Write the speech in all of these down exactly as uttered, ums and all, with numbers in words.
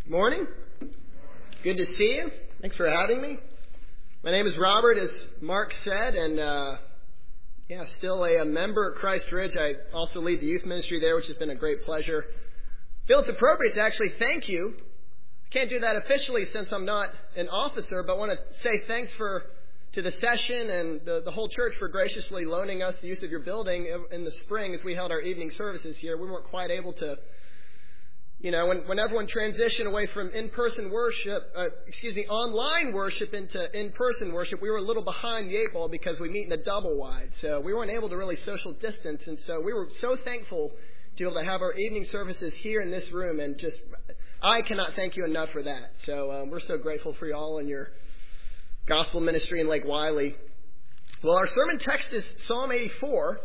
Morning. Good to see you. Thanks for having me. My name is Robert, as Mark said, and uh, yeah, still a, a member at Christ Ridge. I also lead the youth ministry there, which has been a great pleasure. I feel it's appropriate to actually thank you. I can't do that officially since I'm not an officer, but I want to say thanks for to the session and the, the whole church for graciously loaning us the use of your building in the spring as we held our evening services here. We weren't quite able to You know, when, when everyone transitioned away from in-person worship, uh, excuse me, online worship into in-person worship, we were a little behind the eight ball because we meet in a double wide. So we weren't able to really social distance. And so we were so thankful to be able to have our evening services here in this room. And just, I cannot thank you enough for that. So um, we're so grateful for you all and your gospel ministry in Lake Wylie. Well, our sermon text is Psalm eighty-four.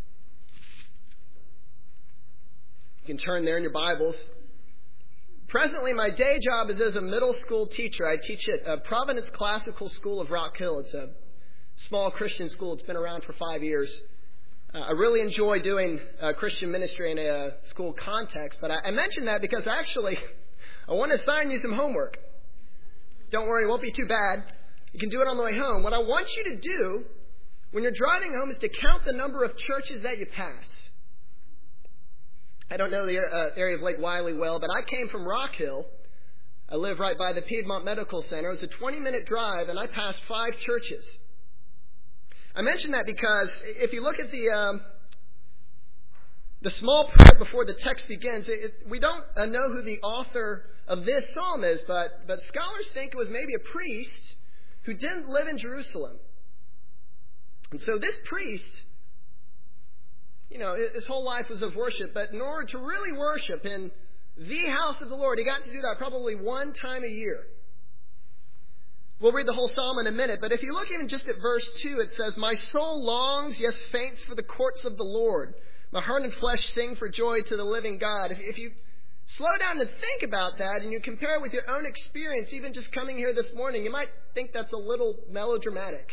You can turn there in your Bibles. Presently, my day job is as a middle school teacher. I teach at uh, Providence Classical School of Rock Hill. It's a small Christian school. It's been around for five years. Uh, I really enjoy doing uh, Christian ministry in a uh, school context. But I, I mention that because actually, I want to assign you some homework. Don't worry, it won't be too bad. You can do it on the way home. What I want you to do when you're driving home is to count the number of churches that you pass. I don't know the uh, area of Lake Wylie well, but I came from Rock Hill. I live right by the Piedmont Medical Center. It was a twenty-minute drive, and I passed five churches. I mention that because if you look at the um, the small print before the text begins, it, it, we don't uh, know who the author of this psalm is, but, but scholars think it was maybe a priest who didn't live in Jerusalem. And so this priest, you know, his whole life was of worship, but in order to really worship in the house of the Lord, he got to do that probably one time a year. We'll read the whole psalm in a minute, but if you look even just at verse two, it says, "My soul longs, yes, faints for the courts of the Lord. My heart and flesh sing for joy to the living God." If, if you slow down and think about that and you compare it with your own experience, even just coming here this morning, you might think that's a little melodramatic.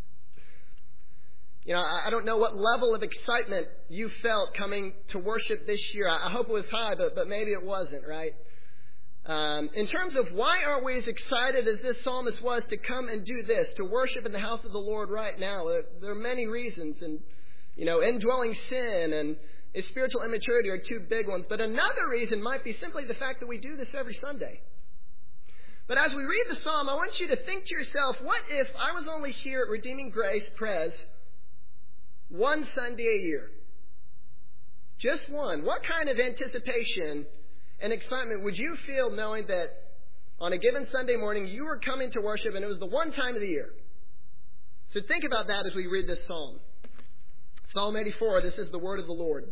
You know, I don't know what level of excitement you felt coming to worship this year. I hope it was high, but, but maybe it wasn't, right? Um, in terms of why aren't we as excited as this psalmist was to come and do this, to worship in the house of the Lord right now? There are many reasons. And, you know, indwelling sin and spiritual immaturity are two big ones. But another reason might be simply the fact that we do this every Sunday. But as we read the psalm, I want you to think to yourself, what if I was only here at Redeeming Grace Pres one Sunday a year? Just one. What kind of anticipation and excitement would you feel knowing that on a given Sunday morning you were coming to worship and it was the one time of the year? So think about that as we read this psalm. Psalm eighty-four, this is the word of the Lord.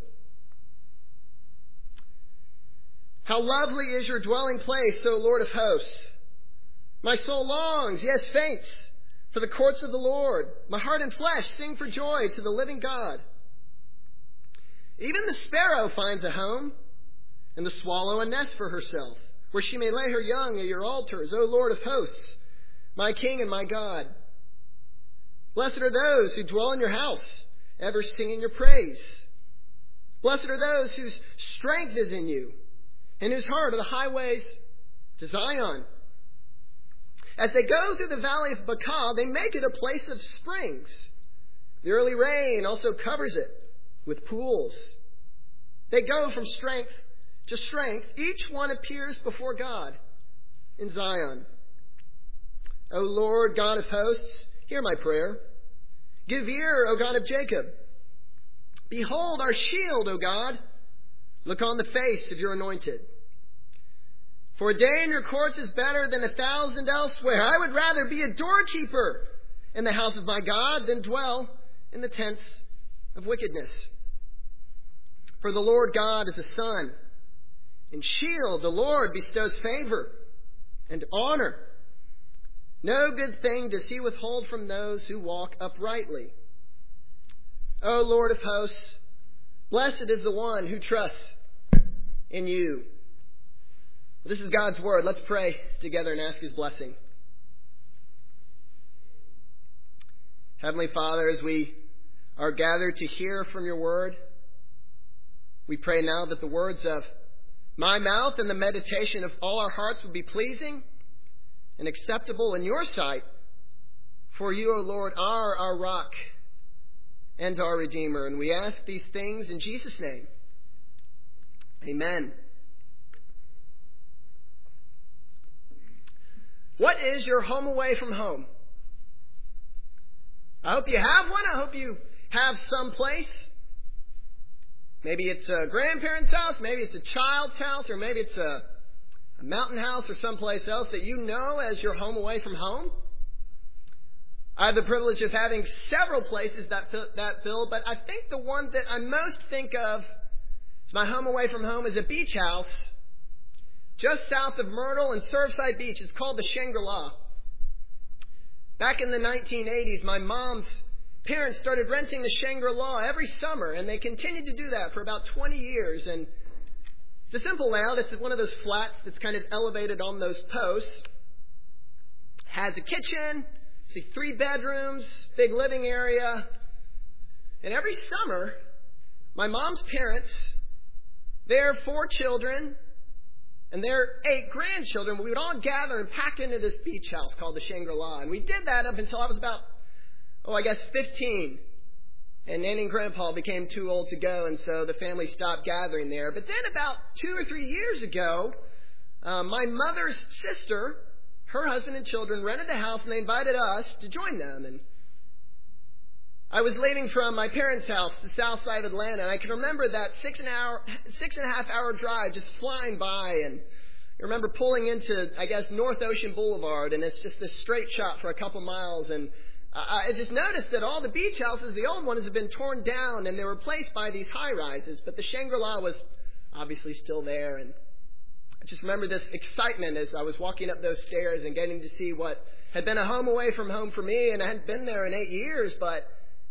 "How lovely is your dwelling place, O Lord of hosts! My soul longs, yes, faints, for the courts of the Lord. My heart and flesh sing for joy to the living God. Even the sparrow finds a home, and the swallow a nest for herself, where she may lay her young at your altars, O Lord of hosts, my King and my God. Blessed are those who dwell in your house, ever singing your praise. Blessed are those whose strength is in you, and whose heart are the highways to Zion. As they go through the valley of Baca, they make it a place of springs. The early rain also covers it with pools. They go from strength to strength. Each one appears before God in Zion. O Lord, God of hosts, hear my prayer. Give ear, O God of Jacob. Behold our shield, O God. Look on the face of your anointed. For a day in your courts is better than a thousand elsewhere. I would rather be a doorkeeper in the house of my God than dwell in the tents of wickedness. For the Lord God is a sun and shield. The Lord bestows favor and honor. No good thing does he withhold from those who walk uprightly. O Lord of hosts, blessed is the one who trusts in you." This is God's word. Let's pray together and ask his blessing. Heavenly Father, as we are gathered to hear from your word, we pray now that the words of my mouth and the meditation of all our hearts would be pleasing and acceptable in your sight. For you, O Lord, are our rock and our Redeemer. And we ask these things in Jesus' name. Amen. What is your home away from home? I hope you have one. I hope you have some place. Maybe it's a grandparent's house, maybe it's a child's house, or maybe it's a, a mountain house or someplace else that you know as your home away from home. I have the privilege of having several places that fill, that fill, but I think the one that I most think of as my home away from home is a beach house just south of Myrtle and Surfside Beach. It's called the Shangri-La. Back in the nineteen eighties, my mom's parents started renting the Shangri-La every summer, and they continued to do that for about twenty years. And it's a simple layout. It's one of those flats that's kind of elevated on those posts. Has a kitchen, see three bedrooms, big living area. And every summer, my mom's parents, their four children, and their eight grandchildren, we would all gather and pack into this beach house called the Shangri-La. And we did that up until I was about Oh, I guess fifteen. And Nanny and Grandpa became too old to go, and so the family stopped gathering there. But then about two or three years ago, uh, my mother's sister, her husband and children, rented the house, and they invited us to join them. And I was leaving from my parents' house, the south side of Atlanta, and I can remember that six and, hour, six and a half hour drive just flying by. And I remember pulling into, I guess, North Ocean Boulevard, and it's just this straight shot for a couple miles. And I just noticed that all the beach houses, the old ones, have been torn down and they were replaced by these high-rises. But the Shangri-La was obviously still there. And I just remember this excitement as I was walking up those stairs and getting to see what had been a home away from home for me. And I hadn't been there in eight years. But,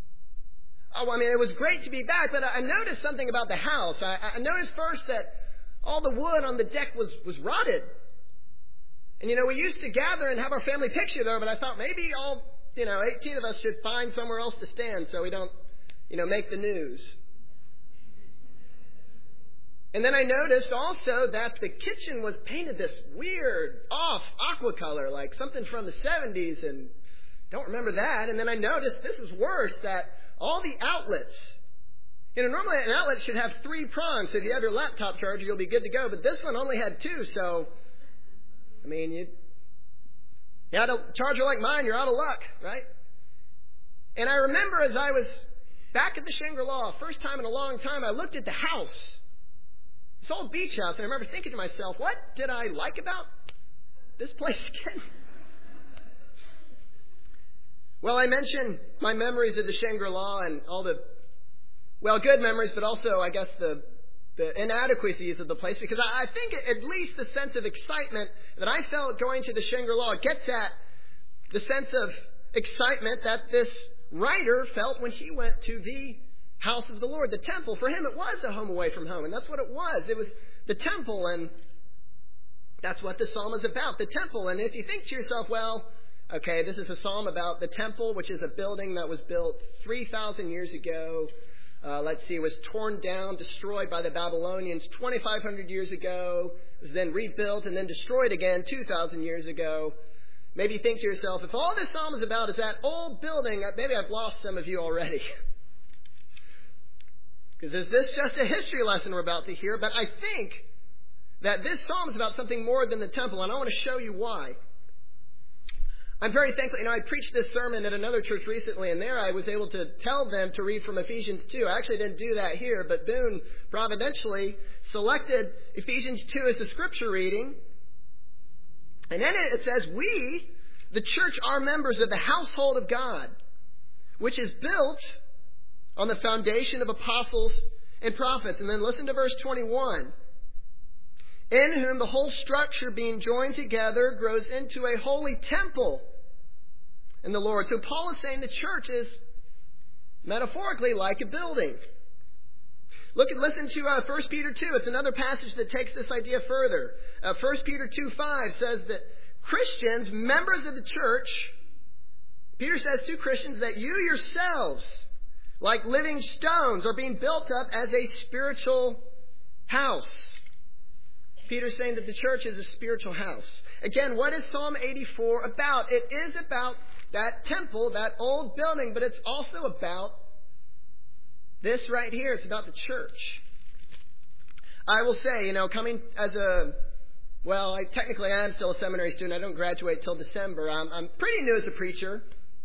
oh, I mean, it was great to be back. But I noticed something about the house. I, I noticed first that all the wood on the deck was, was rotted. And, you know, we used to gather and have our family picture there. But I thought maybe all... You know, eighteen of us should find somewhere else to stand so we don't, you know, make the news. And then I noticed also that the kitchen was painted this weird, off aqua color, like something from the seventies, and don't remember that. And then I noticed, this is worse, that all the outlets, you know, normally an outlet should have three prongs, so if you have your laptop charger, you'll be good to go. But this one only had two, so, I mean, you... You had a charger like mine, you're out of luck, right? And I remember as I was back at the Shangri-La, first time in a long time, I looked at the house, this old beach house, and I remember thinking to myself, what did I like about this place again? Well, I mentioned my memories of the Shangri-La and all the, well, good memories, but also, I guess, the the inadequacies of the place, because I, I think at least the sense of excitement that I felt going to the Shangri-La gets at the sense of excitement that this writer felt when he went to the house of the Lord, the temple. For him, it was a home away from home, and that's what it was. It was the temple, and that's what the psalm is about, the temple. And if you think to yourself, well, okay, this is a psalm about the temple, which is a building that was built three thousand years ago. Uh, let's see, it was torn down, destroyed by the Babylonians twenty-five hundred years ago. It was then rebuilt and then destroyed again two thousand years ago. Maybe you think to yourself, if all this psalm is about is that old building, maybe I've lost some of you already. Because is this just a history lesson we're about to hear? But I think that this psalm is about something more than the temple, and I want to show you why. I'm very thankful. You know, I preached this sermon at another church recently, and there I was able to tell them to read from Ephesians two. I actually didn't do that here, but Boone providentially selected Ephesians two as the scripture reading. And then it says, we, the church, are members of the household of God, which is built on the foundation of apostles and prophets. And then listen to verse twenty-one. In whom the whole structure being joined together grows into a holy temple in the Lord. So Paul is saying the church is metaphorically like a building. Look at, listen to uh, First Peter two. It's another passage that takes this idea further. Uh, First Peter two five says that Christians, members of the church, Peter says to Christians that you yourselves, like living stones, are being built up as a spiritual house. Peter's saying that the church is a spiritual house. Again, what is Psalm eighty-four about? It is about that temple, that old building, but it's also about this right here. It's about the church. I will say, you know, coming as a, well, I, technically I am still a seminary student. I don't graduate till December. I'm, I'm pretty new as a preacher.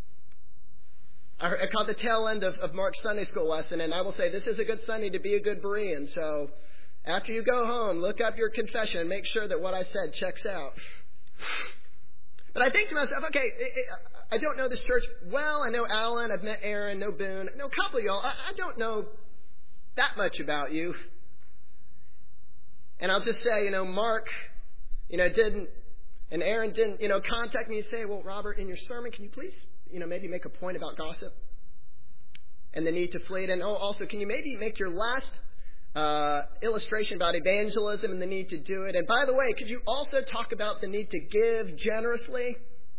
I, I caught the tail end of, of Mark's Sunday school lesson, and I will say this is a good Sunday to be a good Berean. So after you go home, look up your confession and make sure that what I said checks out. But I think to myself, okay, it, it, I don't know this church well. I know Alan. I've met Aaron. Know Boone. I know a couple of y'all. I, I don't know that much about you. And I'll just say, you know, Mark, you know, didn't, and Aaron didn't, you know, contact me and say, well, Robert, in your sermon, can you please, you know, maybe make a point about gossip and the need to flee it? And oh, also, can you maybe make your last uh, illustration about evangelism and the need to do it? And by the way, could you also talk about the need to give generously?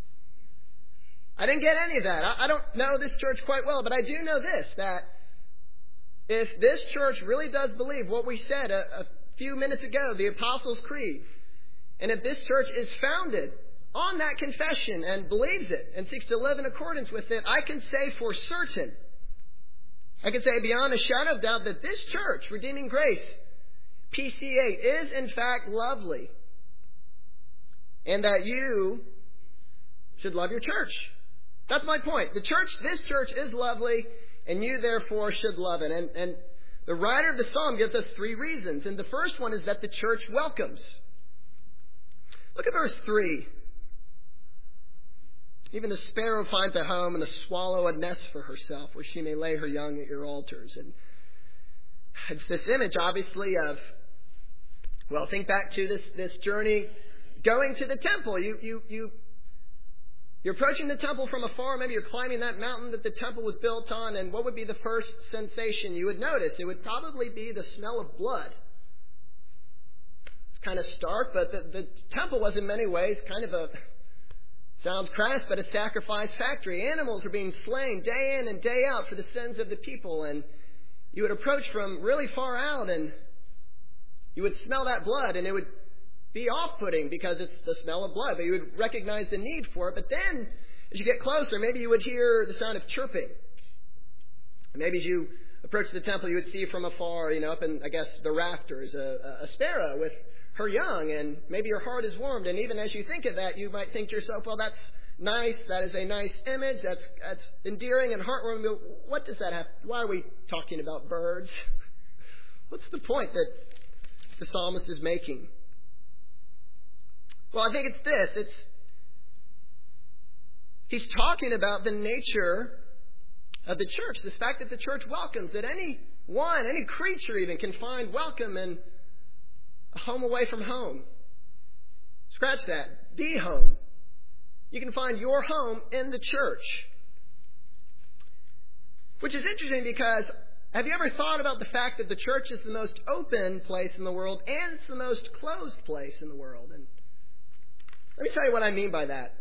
I didn't get any of that. I, I don't know this church quite well, but I do know this, that if this church really does believe what we said a, a few minutes ago, the Apostles' Creed, and if this church is founded on that confession and believes it and seeks to live in accordance with it, I can say for certain, I can say beyond a shadow of doubt that this church, Redeeming Grace, P C A, is in fact lovely, and that you should love your church. That's my point. The church, this church is lovely, and you therefore should love it. And, and the writer of the psalm gives us three reasons. And the first one is that the church welcomes. Look at verse three. Even the sparrow finds a home, and the swallow a nest for herself, where she may lay her young at your altars. And it's this image, obviously, of, well, think back to this, this journey going to the temple. You, you, you, you're approaching the temple from afar. Maybe you're climbing that mountain that the temple was built on. And what would be the first sensation you would notice? It would probably be the smell of blood. It's kind of stark, but the, the temple was in many ways kind of a, sounds crass, but a sacrifice factory. Animals were being slain day in and day out for the sins of the people. And you would approach from really far out, and you would smell that blood, and it would be off-putting because it's the smell of blood, but you would recognize the need for it. But then, as you get closer, maybe you would hear the sound of chirping. Maybe as you approach the temple, you would see from afar, you know, up in, I guess, the rafters, a, a sparrow with her young, and maybe your heart is warmed. And even as you think of that, you might think to yourself, well, that's nice. That is a nice image. That's, that's endearing and heartwarming. But what does that have? Why are we talking about birds? What's the point that the psalmist is making? Well, I think it's this. It's he's talking about the nature of the church. This fact that the church welcomes, that any one, any creature even, can find welcome in a home away from home. Scratch that. The home. You can find your home in the church. Which is interesting because have you ever thought about the fact that the church is the most open place in the world and it's the most closed place in the world? And let me tell you what I mean by that.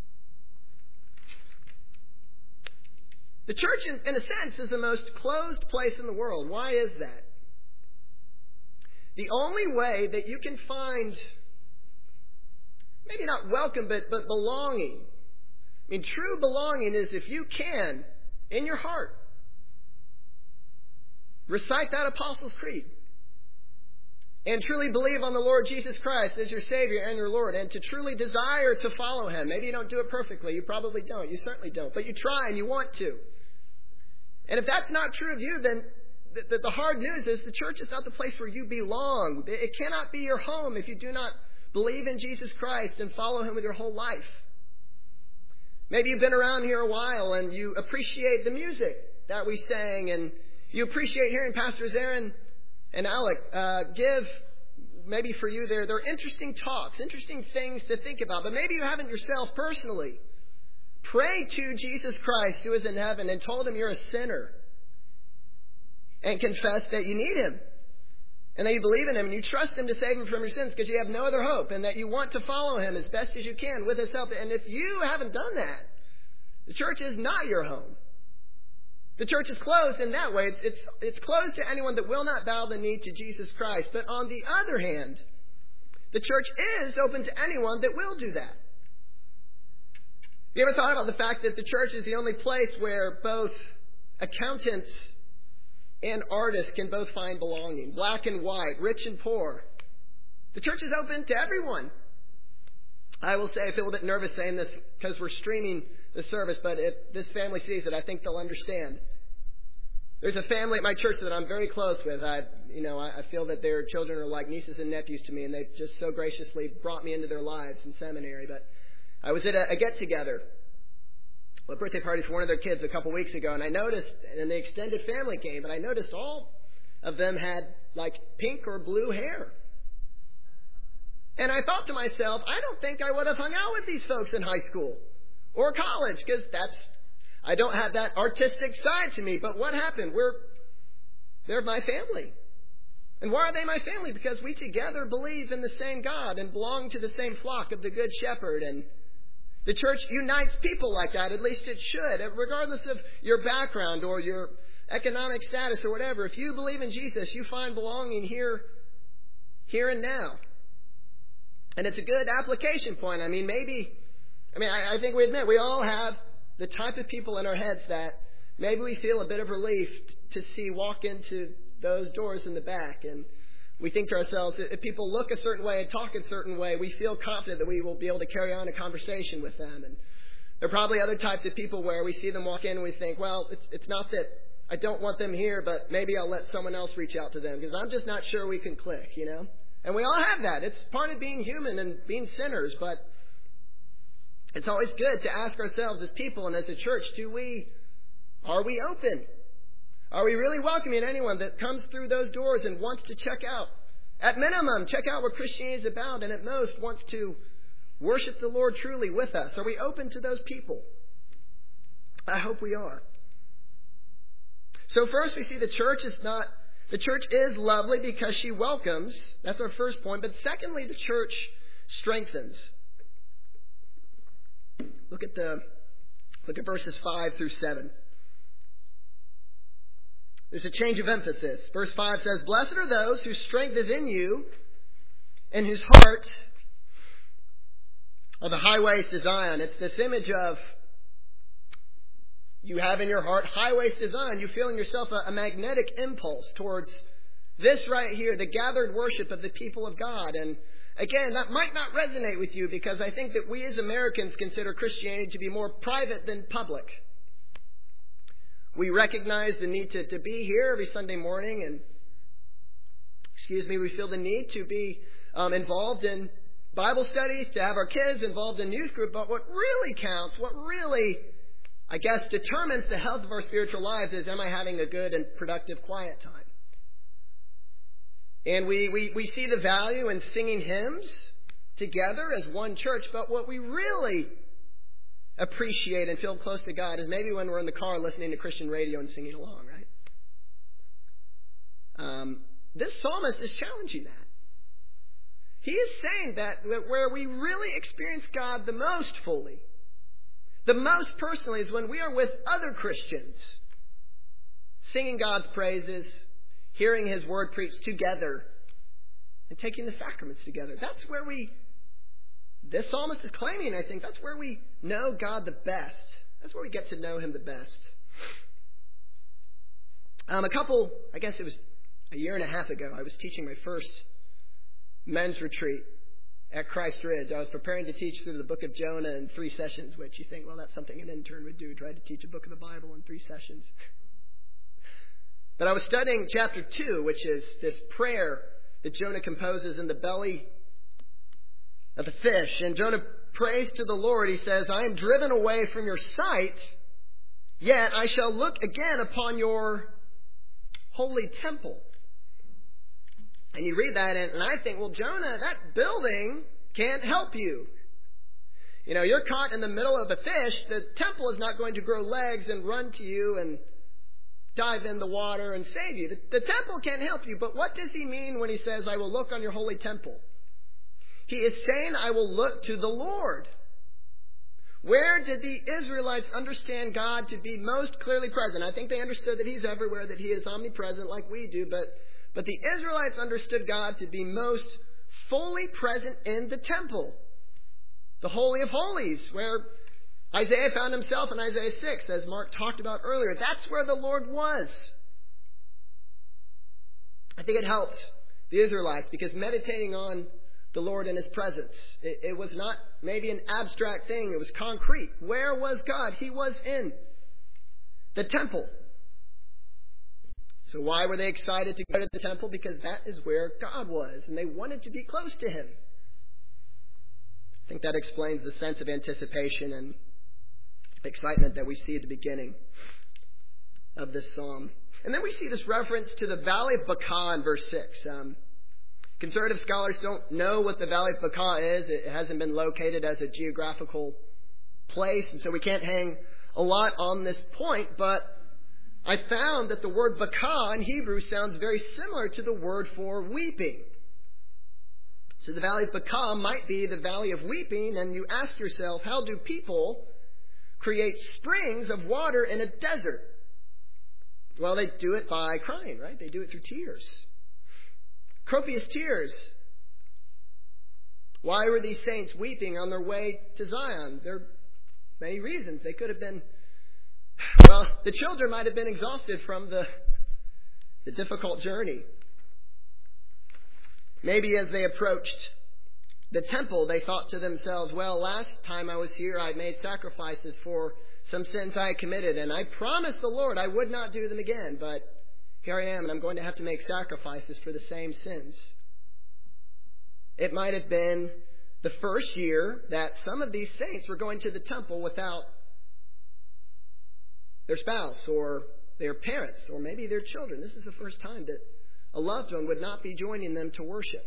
The church, in, in a sense, is the most closed place in the world. Why is that? The only way that you can find, maybe not welcome, but, but belonging. I mean, true belonging is if you can, in your heart, recite that Apostles' Creed and truly believe on the Lord Jesus Christ as your Savior and your Lord, and to truly desire to follow Him. Maybe you don't do it perfectly. You probably don't. You certainly don't. But you try and you want to. And if that's not true of you, then the, the, the hard news is the church is not the place where you belong. It cannot be your home if you do not believe in Jesus Christ and follow Him with your whole life. Maybe you've been around here a while and you appreciate the music that we sang, and you appreciate hearing Pastors Aaron and Alec uh, give, maybe for you, they're, they're interesting talks, interesting things to think about. But maybe you haven't yourself personally prayed to Jesus Christ who is in heaven and told Him you're a sinner and confessed that you need Him and that you believe in Him and you trust Him to save Him from your sins because you have no other hope, and that you want to follow Him as best as you can with His help. And if you haven't done that, the church is not your home. The church is closed in that way. It's, it's, it's closed to anyone that will not bow the knee to Jesus Christ. But on the other hand, the church is open to anyone that will do that. You ever thought about the fact that the church is the only place where both accountants and artists can both find belonging? Black and white, rich and poor. The church is open to everyone. I will say I feel a bit nervous saying this because we're streaming the service, but if this family sees it, I think they'll understand. There's a family at my church that I'm very close with. I, you know, I feel that their children are like nieces and nephews to me, and they've just so graciously brought me into their lives in seminary. But I was at a, a get-together, a birthday party for one of their kids a couple weeks ago, and I noticed, and the extended family came, but I noticed all of them had like pink or blue hair. And I thought to myself, I don't think I would have hung out with these folks in high school or college, because that's, I don't have that artistic side to me. But what happened? We're, they're my family. And why are they my family? Because we together believe in the same God and belong to the same flock of the Good Shepherd. And the church unites people like that. At least it should, regardless of your background or your economic status or whatever. If you believe in Jesus, you find belonging here, here and now. And it's a good application point. I mean, maybe, I mean, I, I think we admit we all have the type of people in our heads that maybe we feel a bit of relief t- to see walk into those doors in the back. And we think to ourselves, if people look a certain way and talk a certain way, we feel confident that we will be able to carry on a conversation with them. And there are probably other types of people where we see them walk in and we think, well, it's, it's not that I don't want them here, but maybe I'll let someone else reach out to them because I'm just not sure we can click, you know? And we all have that. It's part of being human and being sinners, but it's always good to ask ourselves as people and as a church, do we, are we open? Are we really welcoming anyone that comes through those doors and wants to check out? At minimum, check out what Christianity is about, and at most wants to worship the Lord truly with us. Are we open to those people? I hope we are. So first we see the church is not, the church is lovely because she welcomes. That's our first point. But secondly, the church strengthens. Look at the look at verses five through seven. There's a change of emphasis. Verse five says, "Blessed are those whose strength is in you, and whose heart are the highways to Zion." It's this image of you have in your heart highways to Zion. You feel in yourself a, a magnetic impulse towards this right here, the gathered worship of the people of God. And again, that might not resonate with you because I think that we as Americans consider Christianity to be more private than public. We recognize the need to, to be here every Sunday morning, and, excuse me, we feel the need to be um, involved in Bible studies, to have our kids involved in youth group. But what really counts, what really, I guess, determines the health of our spiritual lives is, am I having a good and productive quiet time? And we, we, we see the value in singing hymns together as one church, but what we really appreciate and feel close to God is maybe when we're in the car listening to Christian radio and singing along, right? Um, this psalmist is challenging that. He is saying that, that where we really experience God the most fully, the most personally, is when we are with other Christians, singing God's praises, hearing His word preached together, and taking the sacraments together. That's where we, this psalmist is claiming, I think, that's where we know God the best. That's where we get to know Him the best. Um, a couple, I guess it was a year and a half ago, I was teaching my first men's retreat at Christ Ridge. I was preparing to teach through the book of Jonah in three sessions, which you think, well, that's something an intern would do, try to teach a book of the Bible in three sessions. But I was studying chapter two, which is this prayer that Jonah composes in the belly of the fish. And Jonah prays to the Lord. He says, "I am driven away from your sight, yet I shall look again upon your holy temple." And you read that and I think, well, Jonah, that building can't help you. You know, you're caught in the middle of the fish. The temple is not going to grow legs and run to you and dive in the water and save you. The, the temple can't help you. But what does he mean when he says, "I will look on your holy temple"? He is saying, I will look to the Lord. Where did the Israelites understand God to be most clearly present? I think they understood that He's everywhere, that He is omnipresent like we do. But, but the Israelites understood God to be most fully present in the temple, the Holy of Holies, where Isaiah found himself in Isaiah six, as Mark talked about earlier. That's where the Lord was. I think it helped the Israelites because meditating on the Lord in His presence, it, it was not maybe an abstract thing. It was concrete. Where was God? He was in the temple. So why were they excited to go to the temple? Because that is where God was, and they wanted to be close to Him. I think that explains the sense of anticipation and excitement that we see at the beginning of this psalm. And then we see this reference to the Valley of Baca in verse six. Um, conservative scholars don't know what the Valley of Baca is. It hasn't been located as a geographical place, and so we can't hang a lot on this point, but I found that the word Baca in Hebrew sounds very similar to the word for weeping. So the Valley of Baca might be the Valley of Weeping, and you ask yourself, how do people create springs of water in a desert? Well, they do it by crying, right? They do it through tears. Copious tears. Why were these saints weeping on their way to Zion? There are many reasons. They could have been, well, the children might have been exhausted from the, the difficult journey. Maybe as they approached the temple, they thought to themselves, well, last time I was here, I made sacrifices for some sins I had committed, and I promised the Lord I would not do them again, but here I am, and I'm going to have to make sacrifices for the same sins. It might have been the first year that some of these saints were going to the temple without their spouse or their parents or maybe their children. This is the first time that a loved one would not be joining them to worship.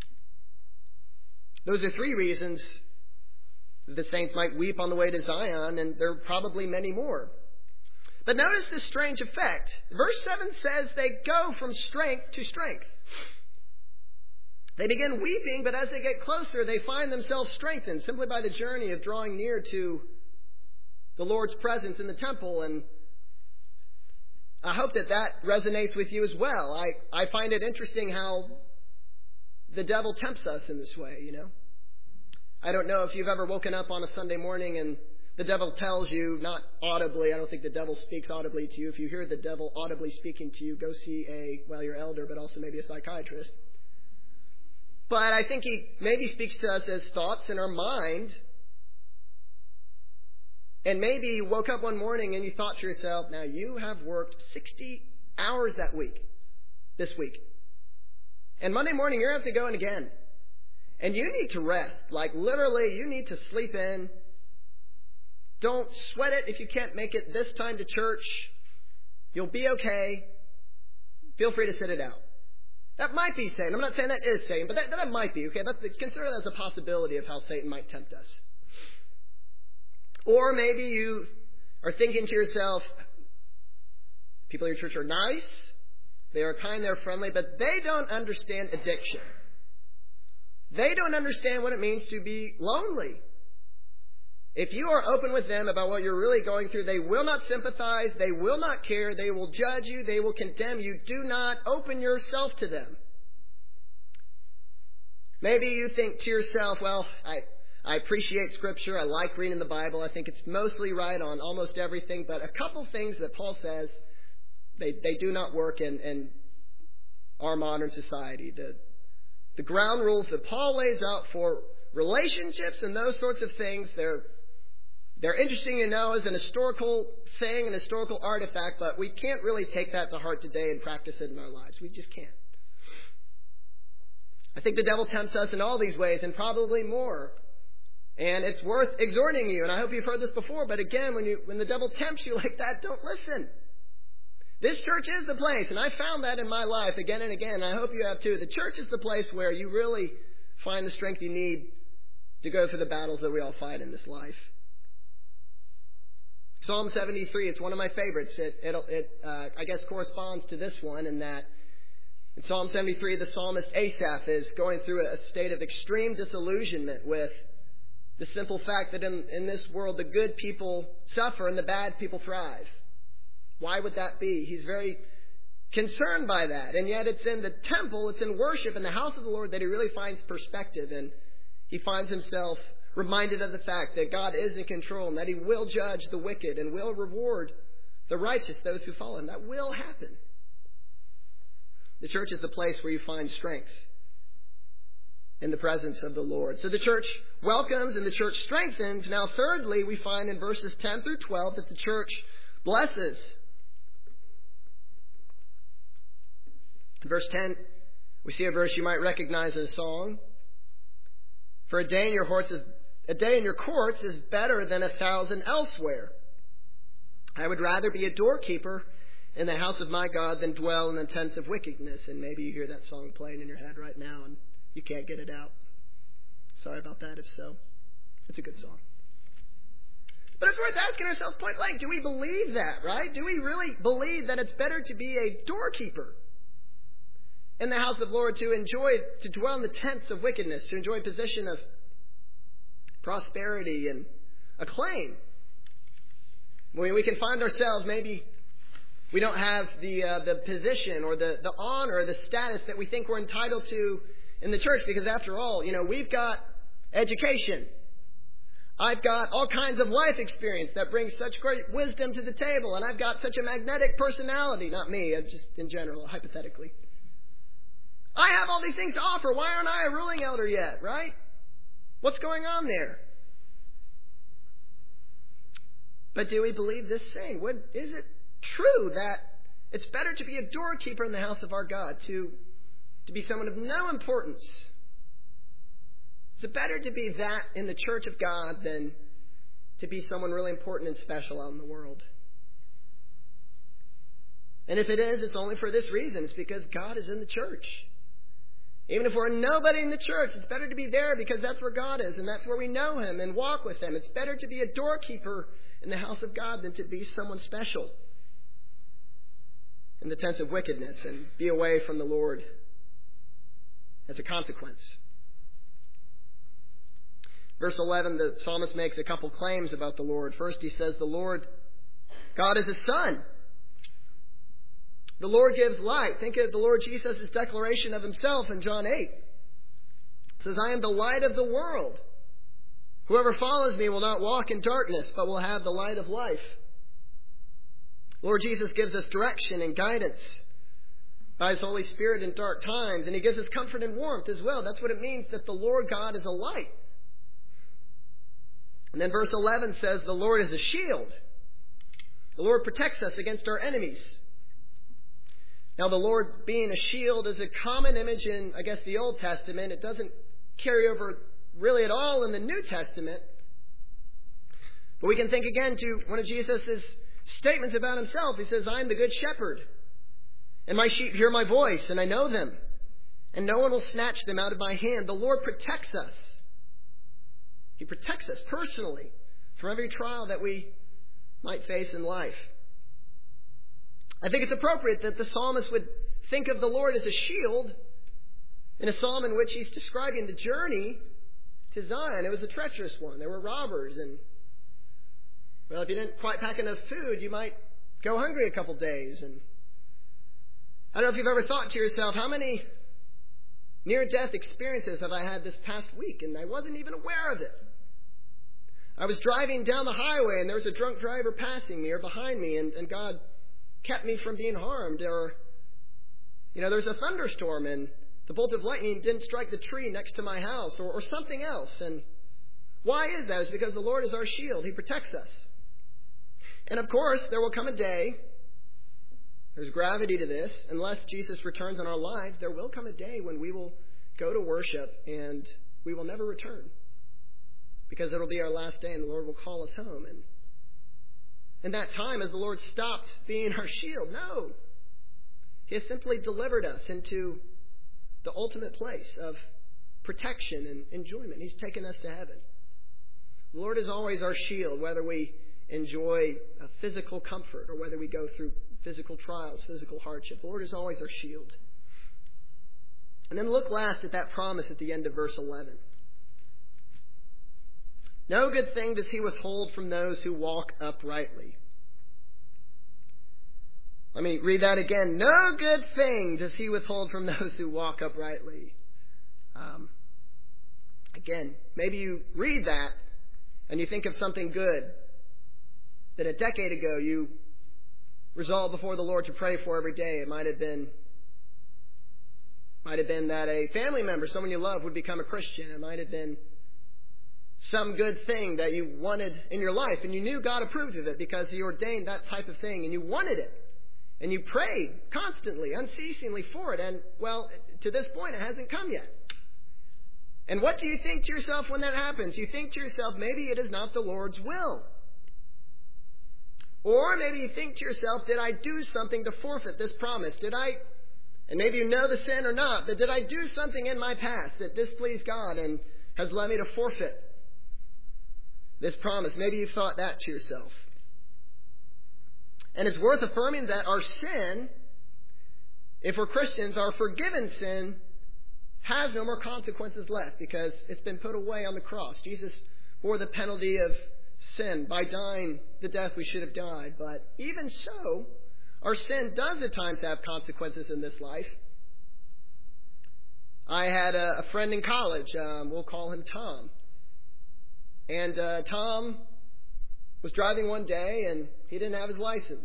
Those are three reasons the saints might weep on the way to Zion, and there are probably many more. But notice this strange effect. Verse seven says they go from strength to strength. They begin weeping, but as they get closer, they find themselves strengthened simply by the journey of drawing near to the Lord's presence in the temple. And I hope that that resonates with you as well. I, I find it interesting how the devil tempts us in this way, you know. I don't know if you've ever woken up on a Sunday morning and the devil tells you, not audibly, I don't think the devil speaks audibly to you. If you hear the devil audibly speaking to you, go see a, well, your elder, but also maybe a psychiatrist. But I think he maybe speaks to us as thoughts in our mind. And maybe you woke up one morning and you thought to yourself, now you have worked sixty hours that week, this week. And Monday morning you're going to have to go in again. And you need to rest. Like literally, you need to sleep in. Don't sweat it if you can't make it this time to church. You'll be okay. Feel free to sit it out. That might be Satan. I'm not saying that is Satan, but that, that might be. Okay, that's, consider that as a possibility of how Satan might tempt us. Or maybe you are thinking to yourself, people at your church are nice, they are kind, they're friendly, but they don't understand addiction. They don't understand what it means to be lonely. If you are open with them about what you're really going through, they will not sympathize, they will not care, they will judge you, they will condemn you. Do not open yourself to them. Maybe you think to yourself, well, I, I appreciate Scripture, I like reading the Bible, I think it's mostly right on almost everything, but a couple things that Paul says, they, they do not work in, in our modern society. The, the ground rules that Paul lays out for relationships and those sorts of things, they're They're interesting to know as an historical thing, an historical artifact, but we can't really take that to heart today and practice it in our lives. We just can't. I think the devil tempts us in all these ways and probably more. And it's worth exhorting you. And I hope you've heard this before, but again, when you when the devil tempts you like that, don't listen. This church is the place, and I found that in my life again and again, and I hope you have too. The church is the place where you really find the strength you need to go through the battles that we all fight in this life. Psalm seventy-three, it's one of my favorites. It, it, it uh, I guess, corresponds to this one in that in Psalm seventy-three, the psalmist Asaph is going through a state of extreme disillusionment with the simple fact that in, in this world the good people suffer and the bad people thrive. Why would that be? He's very concerned by that. And yet it's in the temple, it's in worship, in the house of the Lord that he really finds perspective. And he finds himself reminded of the fact that God is in control and that he will judge the wicked and will reward the righteous, those who follow him. That will happen. The church is the place where you find strength in the presence of the Lord. So the church welcomes and the church strengthens. Now, thirdly, we find in verses ten through twelve that the church blesses. In verse ten, we see a verse you might recognize as a song. For a day in your courts is a day in your courts is better than a thousand elsewhere. I would rather be a doorkeeper in the house of my God than dwell in the tents of wickedness. And maybe you hear that song playing in your head right now and you can't get it out. Sorry about that if so. It's a good song. But it's worth asking ourselves point blank, do we believe that, right? Do we really believe that it's better to be a doorkeeper in the house of the Lord, to enjoy, to dwell in the tents of wickedness, to enjoy a position of prosperity and acclaim? When we can find ourselves, maybe we don't have the uh, the position or the, the honor or the status that we think we're entitled to in the church, because after all, you know, we've got education. I've got all kinds of life experience that brings such great wisdom to the table, and I've got such a magnetic personality. Not me, just in general, hypothetically. I have all these things to offer. Why aren't I a ruling elder yet, right? What's going on there? But do we believe this saying? Would, is it true that it's better to be a doorkeeper in the house of our God, to, to be someone of no importance? Is it better to be that in the church of God than to be someone really important and special out in the world? And if it is, it's only for this reason. It's because God is in the church. Even if we're nobody in the church, it's better to be there because that's where God is and that's where we know Him and walk with Him. It's better to be a doorkeeper in the house of God than to be someone special in the tents of wickedness and be away from the Lord as a consequence. Verse eleven, the psalmist makes a couple claims about the Lord. First, he says the Lord, God is a sun. The Lord gives light. Think of the Lord Jesus' declaration of Himself in John eight. It says, I am the light of the world. Whoever follows me will not walk in darkness, but will have the light of life. Lord Jesus gives us direction and guidance by His Holy Spirit in dark times, and He gives us comfort and warmth as well. That's what it means that the Lord God is a light. And then verse eleven says, the Lord is a shield. The Lord protects us against our enemies. Now, the Lord being a shield is a common image in, I guess, the Old Testament. It doesn't carry over really at all in the New Testament. But we can think again to one of Jesus' statements about Himself. He says, I am the good shepherd, and my sheep hear my voice, and I know them, and no one will snatch them out of my hand. The Lord protects us. He protects us personally from every trial that we might face in life. I think it's appropriate that the psalmist would think of the Lord as a shield in a psalm in which he's describing the journey to Zion. It was a treacherous one. There were robbers, and, well, if you didn't quite pack enough food, you might go hungry a couple days. And I don't know if you've ever thought to yourself, how many near-death experiences have I had this past week, and I wasn't even aware of it. I was driving down the highway, and there was a drunk driver passing me or behind me, and, and God kept me from being harmed. Or, you know, there was a thunderstorm, and the bolt of lightning didn't strike the tree next to my house, or, or something else. And why is that? It's because the Lord is our shield. He protects us. And of course, there will come a day, there's gravity to this, unless Jesus returns in our lives, there will come a day when we will go to worship and we will never return. Because it'll be our last day and the Lord will call us home. And in that time, has the Lord stopped being our shield? No. He has simply delivered us into the ultimate place of protection and enjoyment. He's taken us to heaven. The Lord is always our shield, whether we enjoy a physical comfort or whether we go through physical trials, physical hardship. The Lord is always our shield. And then look last at that promise at the end of verse eleven. No good thing does He withhold from those who walk uprightly. Let me read that again. No good thing does he withhold from those who walk uprightly. Um, again, maybe you read that and you think of something good that a decade ago you resolved before the Lord to pray for every day. It might have been might have been that a family member, someone you love, would become a Christian. It might have been some good thing that you wanted in your life, and you knew God approved of it because He ordained that type of thing, and you wanted it. And you prayed constantly, unceasingly for it. And, well, to this point, it hasn't come yet. And what do you think to yourself when that happens? You think to yourself, maybe it is not the Lord's will. Or maybe you think to yourself, did I do something to forfeit this promise? Did I, and maybe you know the sin or not, but did I do something in my past that displeased God and has led me to forfeit this promise? Maybe you thought that to yourself. And it's worth affirming that our sin, if we're Christians, our forgiven sin has no more consequences left because it's been put away on the cross. Jesus bore the penalty of sin by dying the death we should have died. But even so, our sin does at times have consequences in this life. I had a, a friend in college. Um, we'll call him Tom. And uh, Tom was driving one day and he didn't have his license.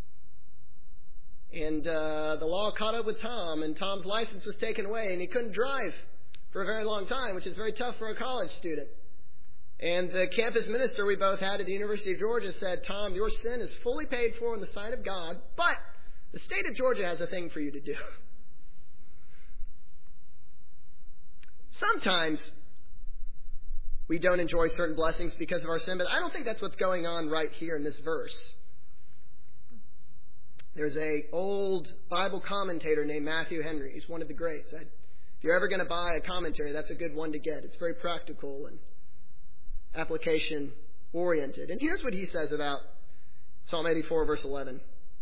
And uh, the law caught up with Tom, and Tom's license was taken away, and he couldn't drive for a very long time, which is very tough for a college student. And the campus minister we both had at the University of Georgia said, Tom, your sin is fully paid for in the sight of God, but the state of Georgia has a thing for you to do. Sometimes we don't enjoy certain blessings because of our sin, but I don't think that's what's going on right here in this verse. There's a old Bible commentator named Matthew Henry. He's one of the greats. I'd, if you're ever going to buy a commentary, that's a good one to get. It's very practical and application-oriented. And here's what he says about Psalm eighty-four, verse eleven.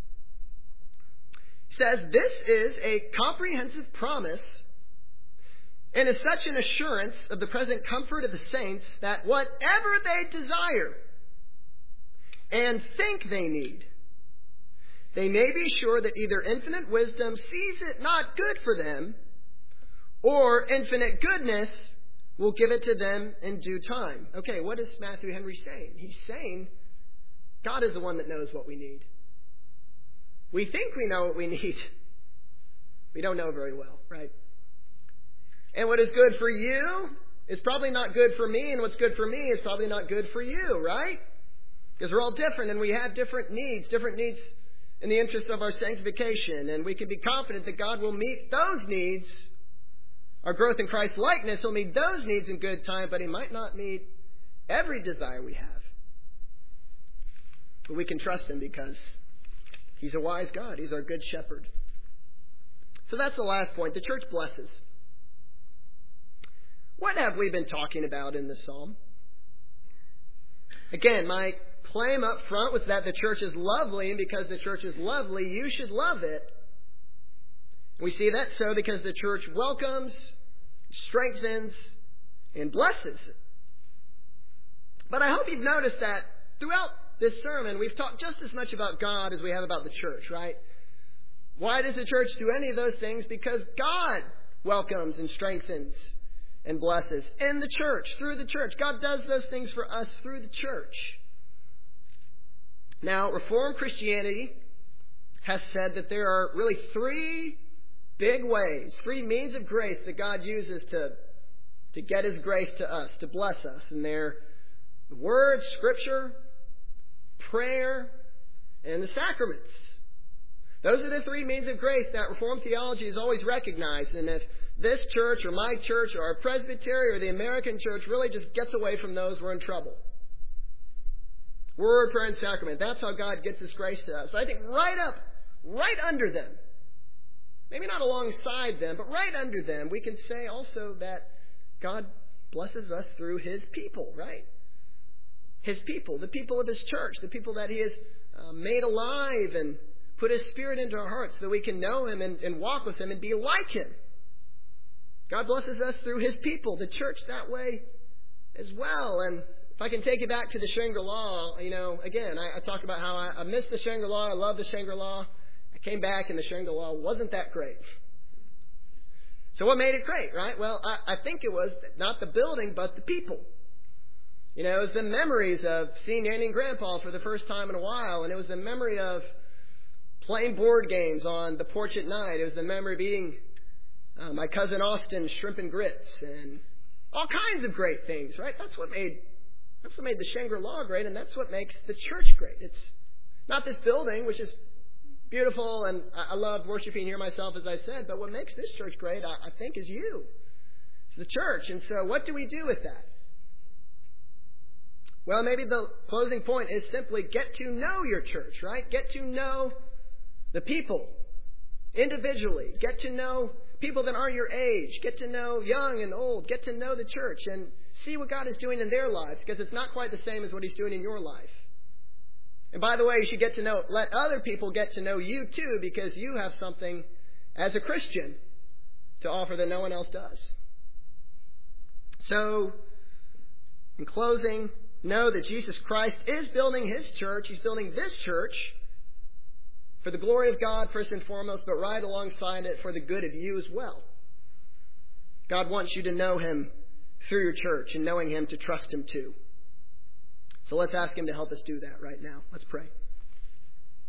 He says, this is a comprehensive promise and is such an assurance of the present comfort of the saints that whatever they desire and think they need, they may be sure that either infinite wisdom sees it not good for them, or infinite goodness will give it to them in due time. Okay, what is Matthew Henry saying? He's saying God is the one that knows what we need. We think we know what we need. We don't know very well, right? And what is good for you is probably not good for me, and what's good for me is probably not good for you, right? Because we're all different, and we have different needs, different needs in the interest of our sanctification, and we can be confident that God will meet those needs. Our growth in Christ's likeness will meet those needs in good time, but He might not meet every desire we have. But we can trust Him because He's a wise God. He's our good shepherd. So that's the last point. The church blesses. What have we been talking about in this psalm? Again, my claim up front was that the church is lovely, and because the church is lovely, you should love it. We see that so because the church welcomes, strengthens, and blesses. But I hope you've noticed that throughout this sermon, we've talked just as much about God as we have about the church, right? Why does the church do any of those things? Because God welcomes and strengthens and blesses in the church, through the church. God does those things for us through the church. Now, Reformed Christianity has said that there are really three big ways, three means of grace that God uses to, to get His grace to us, to bless us. And they're the Word, Scripture, prayer, and the sacraments. Those are the three means of grace that Reformed theology has always recognized. And if this church or my church or our presbytery or the American church really just gets away from those, we're in trouble. Word, prayer, and sacrament. That's how God gets His grace to us. But I think right up, right under them, maybe not alongside them, but right under them, we can say also that God blesses us through His people, right? His people, the people of His church, the people that He has uh, made alive and put His Spirit into our hearts so that we can know Him and, and walk with Him and be like Him. God blesses us through His people, the church, that way as well. And if I can take you back to the Shangri-La, you know, again, I, I talk about how I, I miss the Shangri-La. I love the Shangri-La. I came back and the Shangri-La wasn't that great. So what made it great, right? Well, I, I think it was not the building, but the people. You know, it was the memories of seeing Nanny and Grandpa for the first time in a while, and it was the memory of playing board games on the porch at night. It was the memory of eating uh, my cousin Austin's shrimp and grits and all kinds of great things, right? That's what made that's what made the Shangri-La great, and that's what makes the church great. It's not this building, which is beautiful, and I, I love worshiping here myself, as I said, but what makes this church great, I, I think, is you. It's the church. And so what do we do with that? Well, maybe the closing point is simply get to know your church, right? Get to know the people individually. Get to know people that aren't your age. Get to know young and old. Get to know the church and see what God is doing in their lives, because it's not quite the same as what He's doing in your life. And by the way, you should get to know, let other people get to know you too, because you have something as a Christian to offer that no one else does. So, in closing, know that Jesus Christ is building His church. He's building this church for the glory of God first and foremost, but right alongside it for the good of you as well. God wants you to know Him through your church, and knowing Him to trust Him too. So let's ask Him to help us do that right now. Let's pray.